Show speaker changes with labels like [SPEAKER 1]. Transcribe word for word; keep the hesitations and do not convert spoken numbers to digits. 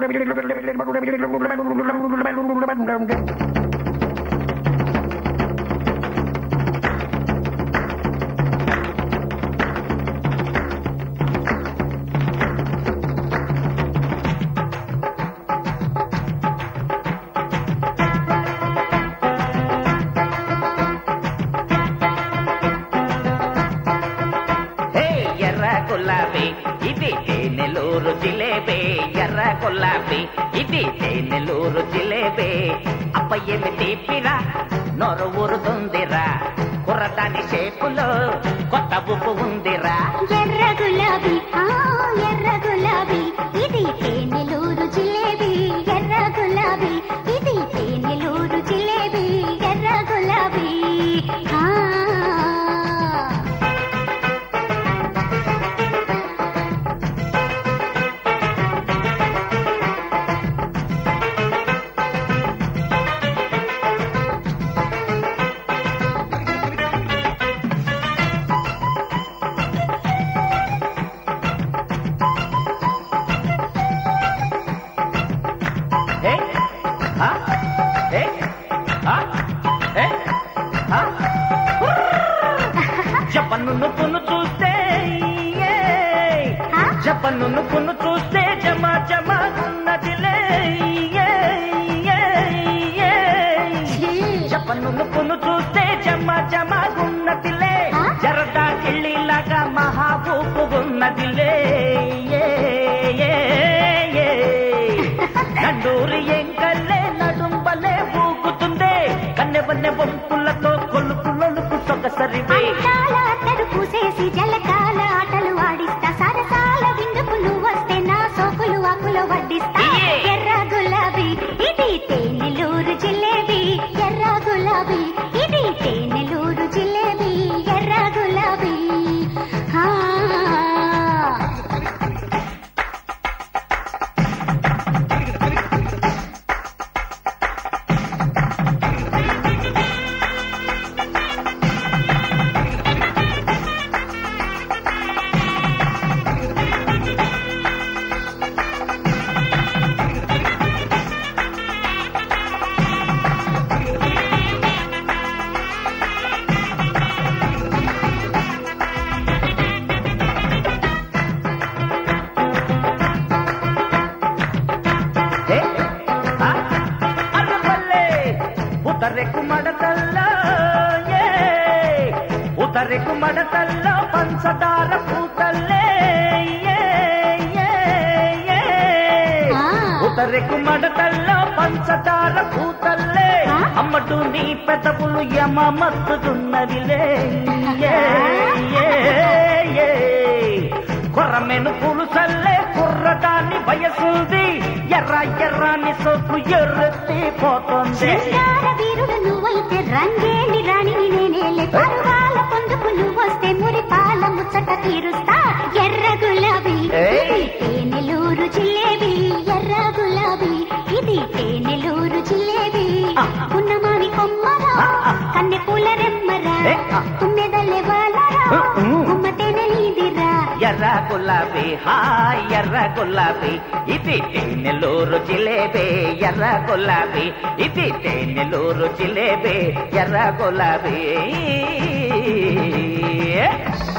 [SPEAKER 1] గులాబీ ఇది తేనెలూరు జిలేబీ, ఎర్ర గులాబీ ఇది తేనెలూరు జిలేబీ. అప్పయ్యేమి తీపిరా నోరు ఊరుతుందిరా, కుర్రదాని షేపులో కొత్త ఉప్పు ఉందిరా.
[SPEAKER 2] ఎర్ర గులాబీ ఎర్ర గులాబీ ఇది తేనెలూరు జిలేబీ, ఎర్ర గులాబీ ఇది తేనెలూరు జిలేబీ, ఎర్ర గులాబీ.
[SPEAKER 1] జపన్ను నువ్వును చూస్తే జపన్ను నువ్వును చూస్తే జమ జమ ఉన్నదిలే, జపన్ను నువ్వును చూస్తే జమ జమ ఉన్నదిలే, జరదా కిళ్ళిలాగా మహా ఊపుగున్నదిలే. నండూరి ఎంకల్లే నడుంబలే ఊగుతుందే, కన్నె వన్నె బొంపులతో కొలుకు లొలుకు సొగసరివే.
[SPEAKER 2] పూసేసి జలకాల ఆటలు ఆడిస్తా, సరసాల విందుకు నువ్వు వస్తే నా సోకులు ఆకులు వడ్డిస్తా. ఎర్ర గులాబీ ఇది తేనెలూరు జిలేబీ, ఎర్ర గులాబీ ఇది తేనెలూరు జిలేబీ, ఎర్ర గులాబీ.
[SPEAKER 1] ఉతరెకు మడతల్లో ఉతరెకు మడతల్లో పంచదార పూతల్లే, ఉతరెకు మడతల్లో పంచదార పూతల్లే, అమ్మటు నీ పెదవులు యమ మత్తుతున్నదిలే. కొర్రమెను పులుసల్లే కుర్రదాన్ని వయసుంది, ఎర్ర ఎర్రాని సొక్కు ఎర్రెత్తి పోతుంది.
[SPEAKER 2] వీరుడు నువ్వైతే రంగేని రాణిని నేనేలే, పరువాల పొందుకు నువ్వొస్తే మురిపాల ముచ్చట తీరుస్తా. ఎర్ర గులాబీ తేనెలూరు జిలేబీ, ఎర్ర గులాబీ ఇది తేనెలూరు జిలేబీ. పున్నమావి కొమ్మరా కన్నె పూల రెమ్మరా, తుమ్మెదలే వాళ్ళరా ఉమ్మతేనె నీదిరా.
[SPEAKER 1] ఎర్ర గులాబీ హాయ్ ఎర్ర గులాబీ ఇది తేనెలూరు జిలేబీ, ఎర్ర గులాబీ ఇది తేనెలూరు జిలేబీ, ఎర్ర గులాబీ.